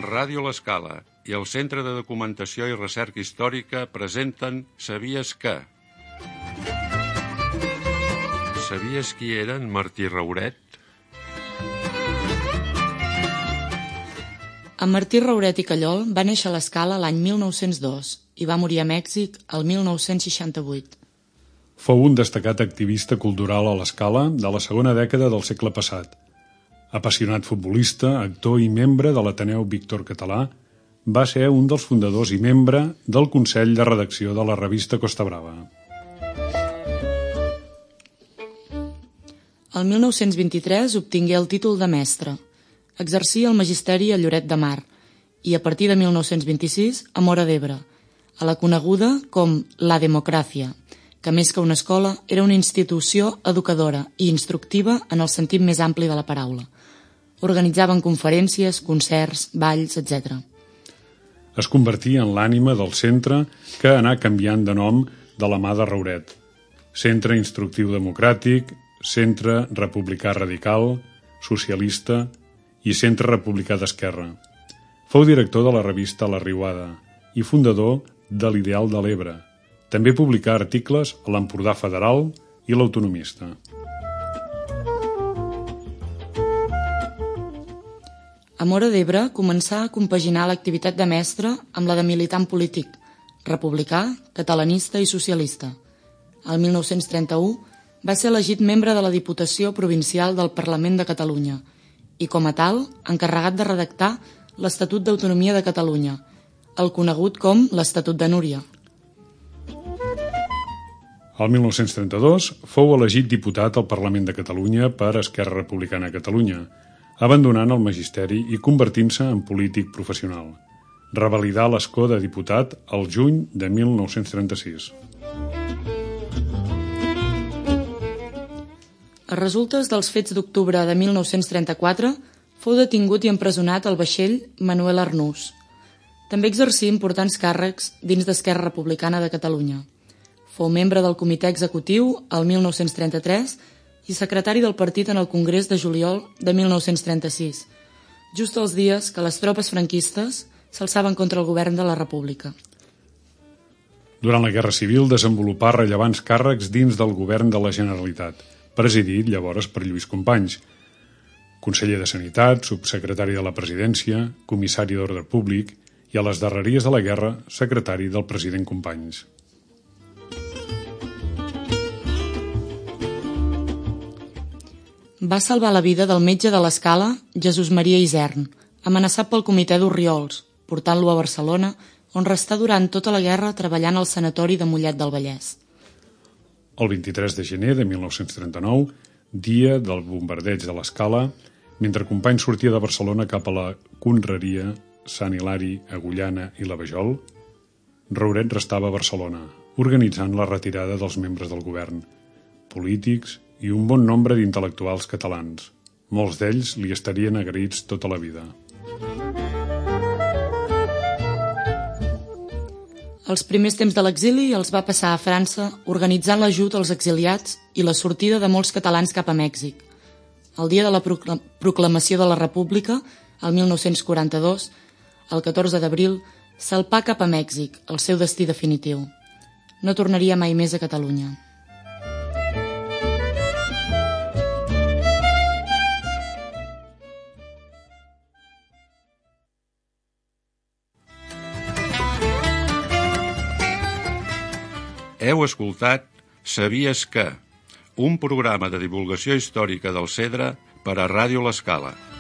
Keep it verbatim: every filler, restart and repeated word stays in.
Ràdio L'Escala i el Centre de Documentació i Recerca Històrica presenten Sabies que? Sabies qui era en Martí Rauret? En Martí Rauret i Callol va néixer a l'Escala l'any mil nou-cents dos i va morir a Mèxic el mil nou-cents seixanta-vuit. Fou un destacat activista cultural a l'Escala de la segona dècada del segle passat. Apassionat futbolista, actor i membre de l'Ateneu Víctor Català, va ser un dels fundadors i membre del Consell de Redacció de la revista Costa Brava. El mil nou-cents vint-i-tres obtingué el títol de mestre. Exercia el magisteri a Lloret de Mar i a partir de mil nou-cents vint-i-sis a Móra d'Ebre, a la coneguda com La Democràcia, que més que una escola era una institució educadora i instructiva en el sentit més ampli de la paraula. Organitzaven conferències, concerts, balls, etcètera. Es convertí en l'ànima del centre que anà canviant de nom de la mà de Rauret. Centre Instructiu Democràtic, Centre Republicà Radical, Socialista i Centre Republicà d'Esquerra. Fou director de la revista La Riuada i fundador de l'Ideal de l'Ebre. També publicà articles a l'Empordà Federal i l'Autonomista. A Móra d'Ebre començà a compaginar l'activitat de mestre amb la de militant polític, republicà, catalanista i socialista. El mil nou-cents trenta-u va ser elegit membre de la Diputació Provincial del Parlament de Catalunya i, com a tal, encarregat de redactar l'Estatut d'Autonomia de Catalunya, el conegut com l'Estatut de Núria. El mil nou-cents trenta-dos fou elegit diputat al Parlament de Catalunya per Esquerra Republicana de Catalunya, abandonant el magisteri i convertint-se en polític professional. Revalidà l'escó de diputat al juny de mil nou-cents trenta-sis. A resultes dels fets d'octubre de mil nou-cents trenta-quatre fou detingut i empresonat al vaixell Manuel Arnús. També exercí importants càrrecs dins d'Esquerra Republicana de Catalunya. Fou membre del comitè executiu el mil nou-cents trenta-tres i secretari del partit en el Congrés de juliol de mil nou-cents trenta-sis, just els dies que les tropes franquistes s'alçaven contra el govern de la República. Durant la Guerra Civil desenvolupà rellevants càrrecs dins del govern de la Generalitat, presidit llavors per Lluís Companys, conseller de Sanitat, subsecretari de la Presidència, comissari d'Ordre Públic i a les darreries de la guerra, secretari del president Companys. Va salvar la vida del metge de l'Escala, Jesús Maria Isern, amenaçat pel comitè d'Orriols, portant-lo a Barcelona, on restà durant tota la guerra treballant al sanatori de Mollet del Vallès. El vint-i-tres de gener de mil nou-cents trenta-nou, dia del bombardeig de l'Escala, mentre Companys sortia de Barcelona cap a la Conreria, Sant Hilari, Agullana i la Vajol, Rauret restava a Barcelona, organitzant la retirada dels membres del govern, polítics i un bon nombre d'intel·lectuals catalans. Molts d'ells li estarien agraïts tota la vida. Els primers temps de l'exili els va passar a França organitzant l'ajut als exiliats i la sortida de molts catalans cap a Mèxic. El dia de la proclamació de la República, el mil nou-cents quaranta-dos, el catorze d'abril, salpà cap a Mèxic, el seu destí definitiu. No tornaria mai més a Catalunya. Heu escoltat Sabies que? Un programa de divulgació històrica del Cedre per a Ràdio L'Escala.